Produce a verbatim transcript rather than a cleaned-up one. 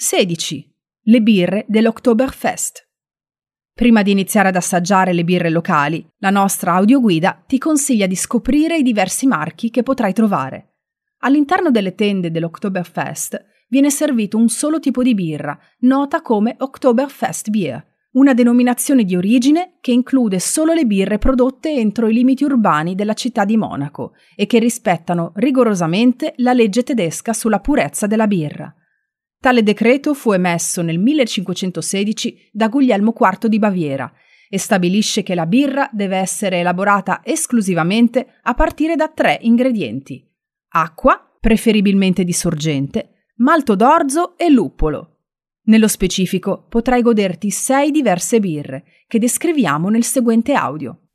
sedici. Le birre dell'Oktoberfest. Prima di iniziare ad assaggiare le birre locali, la nostra audioguida ti consiglia di scoprire i diversi marchi che potrai trovare. All'interno delle tende dell'Oktoberfest viene servito un solo tipo di birra, nota come Oktoberfest Bier, una denominazione di origine che include solo le birre prodotte entro i limiti urbani della città di Monaco e che rispettano rigorosamente la legge tedesca sulla purezza della birra. Tale decreto fu emesso nel millecinquecentosedici da Guglielmo quarto di Baviera e stabilisce che la birra deve essere elaborata esclusivamente a partire da tre ingredienti: acqua, preferibilmente di sorgente, malto d'orzo e luppolo. Nello specifico potrai goderti sei diverse birre che descriviamo nel seguente audio.